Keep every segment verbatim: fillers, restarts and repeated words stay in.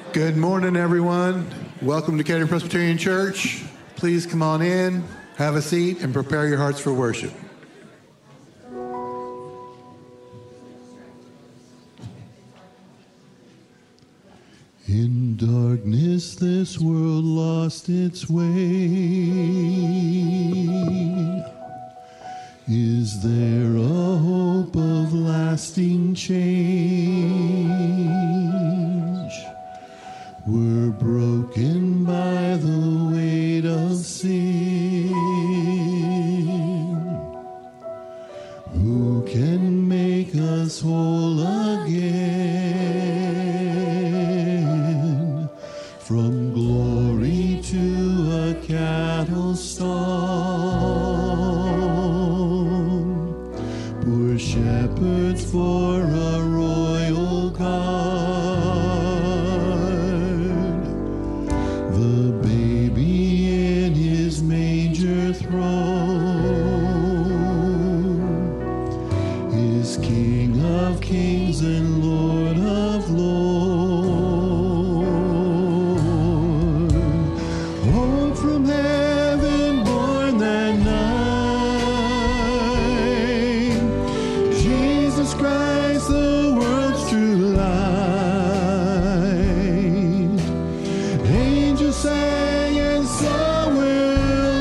Good morning, everyone. Welcome to Decatur Presbyterian Church. Please come on in, have a seat, and prepare your hearts for worship. In darkness this world lost its way. Is there a hope of lasting change? We're broken by the weight of sin. Who can make us whole again? From glory to a cattle stall, poor shepherds for a royal guard, the baby in his manger throne is King of kings and Lord of lords. Hope from heaven born that night, Jesus Christ, the world's true light. Angels sang and so will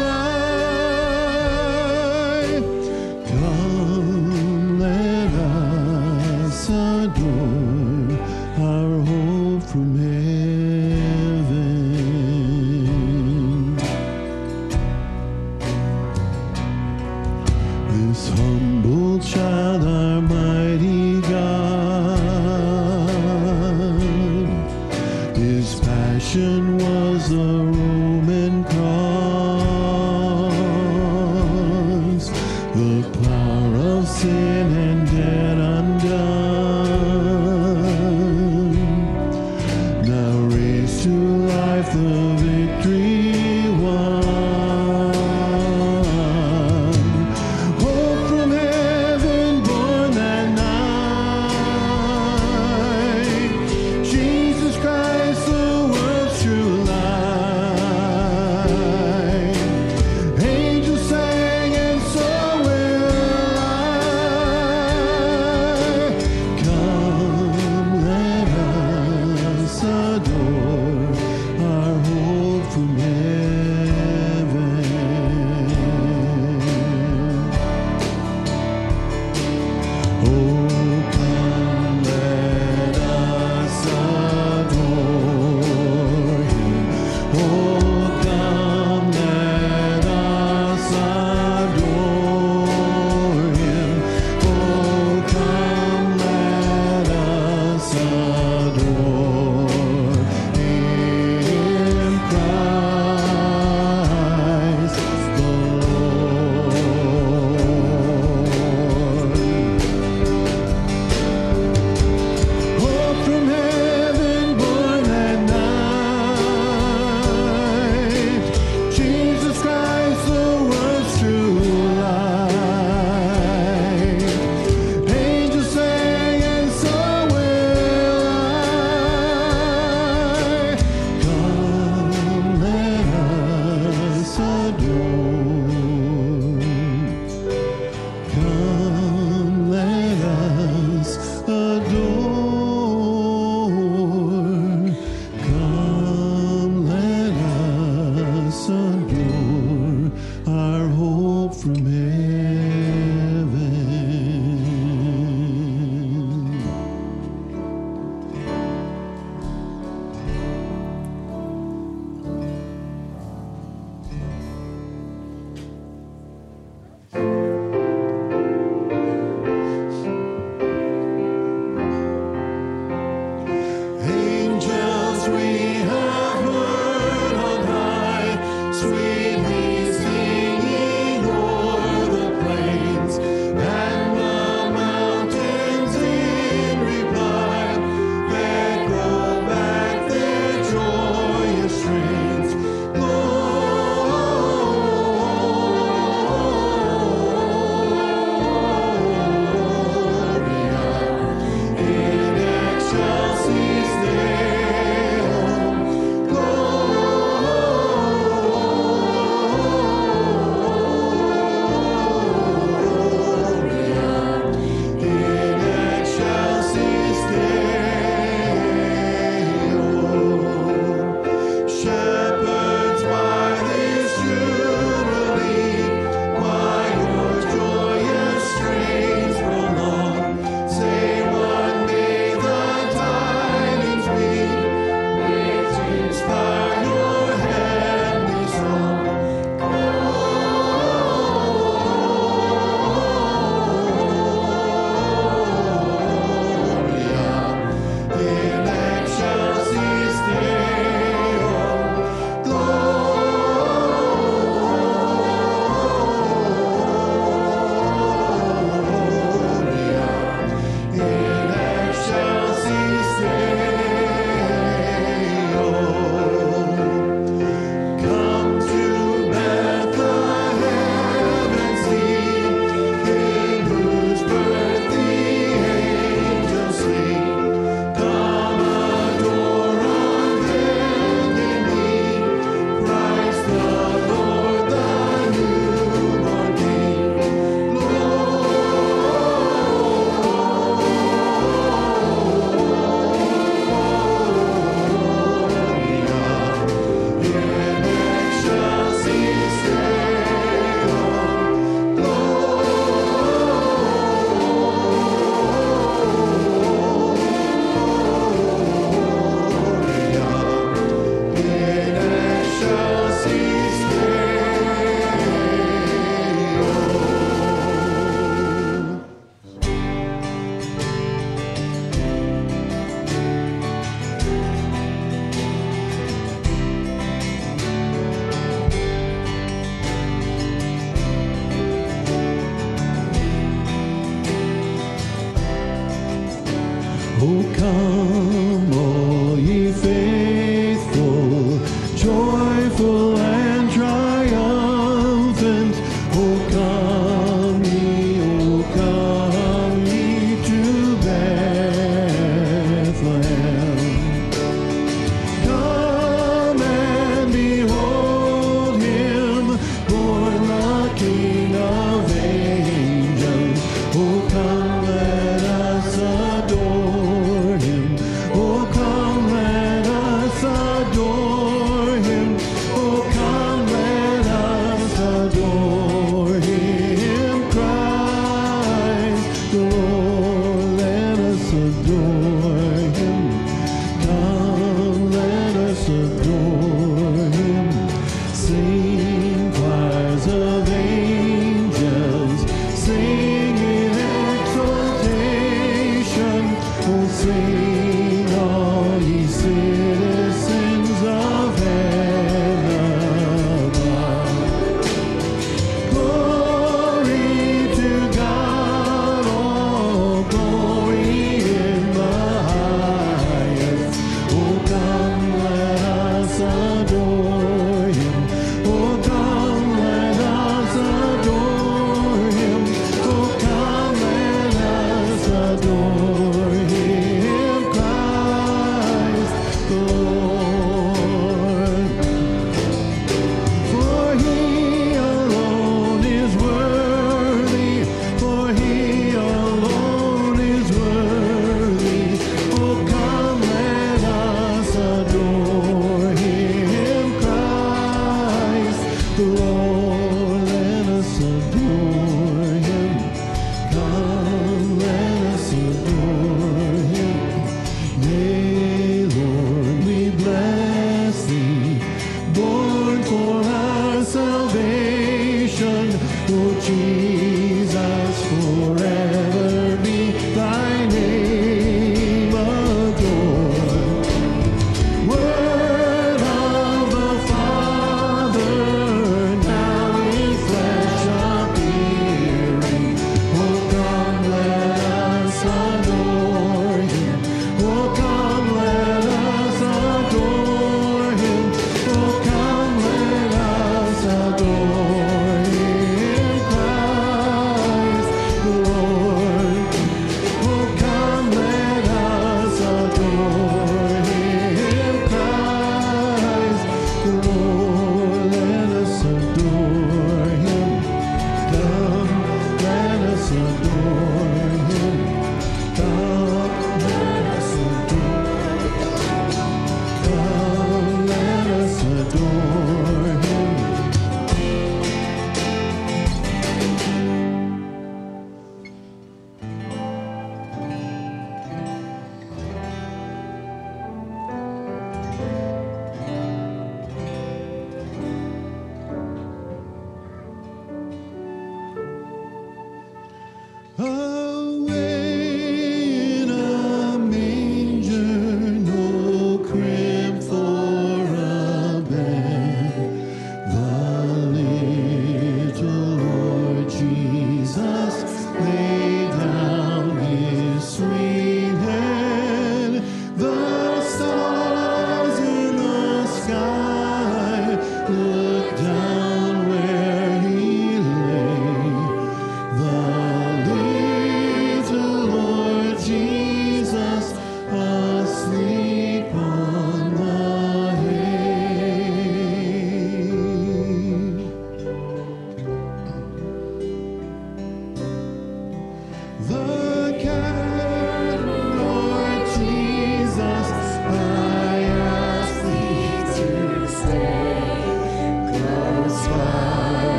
I. Come, let us adore our hope from heaven. This humble child, our mighty God, his passion was a Roman cross, the power of sin and death undone. Now raised to life, the victory won. Hope from heaven born that night, Jesus Christ, the world's true light.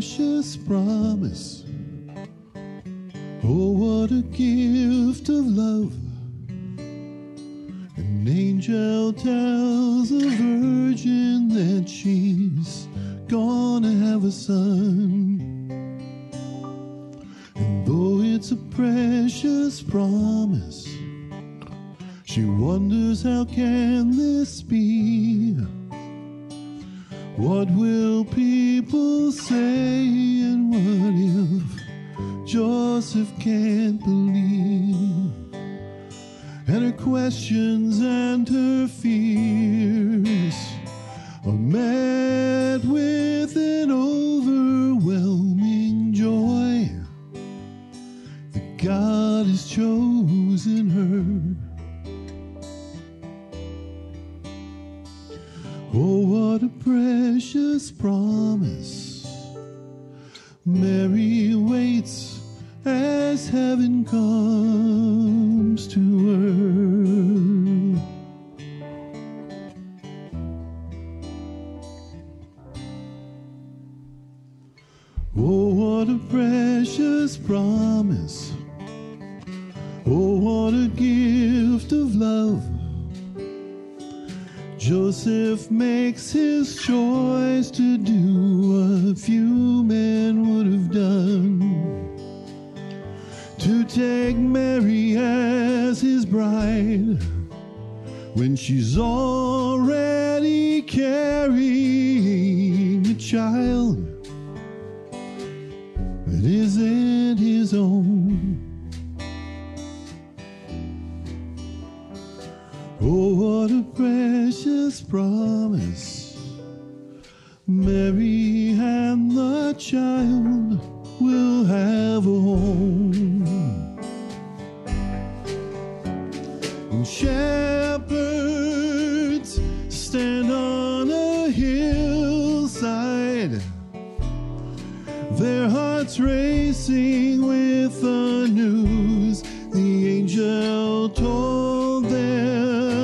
precious promise. Oh, what a gift of love. An angel tells a virgin that she's gonna have a son. And though it's a precious promise, she wonders, how can this be? What will people say, and what if Joseph can't believe? And her questions and her fears are met with an overwhelming joy that God has chosen her. Oh, what a precious promise. Mary waits as heaven comes to earth. Oh, what a precious promise. Oh, what a gift of love. Joseph makes his choice to do what few men would have done, to take Mary as his bride when she's already carrying a child that isn't his own. Oh, what a precious promise. Mary and the child will have a home. And shepherds stand on a hillside, their hearts racing with the news the angel told them.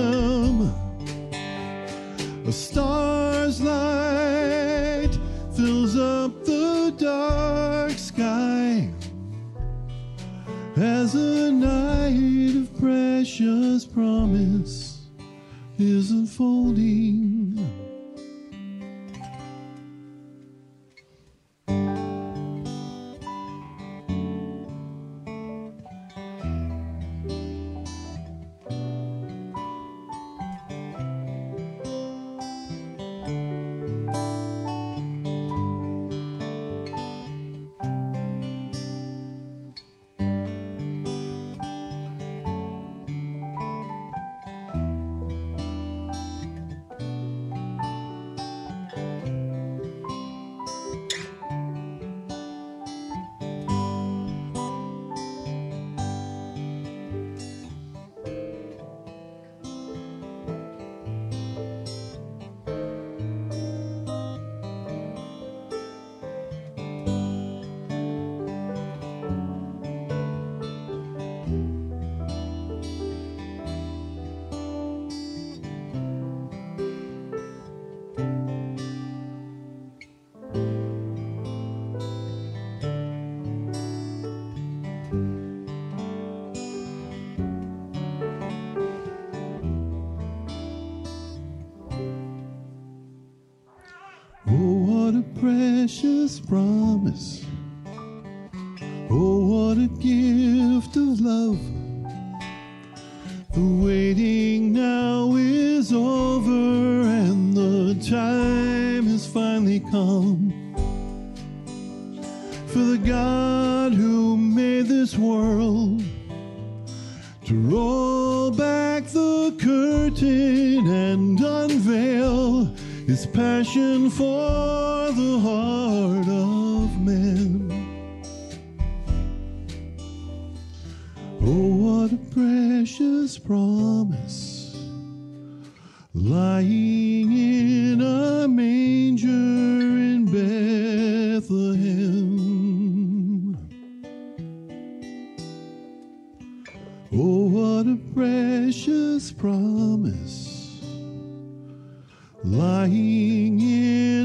A star's light fills up the dark sky as a night of precious promise is unfolding. Precious promise. Oh, what a gift of love. The waiting now is over and the time has finally come for the God who made this world to roll back the curtain and unveil his passion for the heart of man. Oh, what a precious promise, lying in a manger in Bethlehem. Oh, what a precious promise, lying in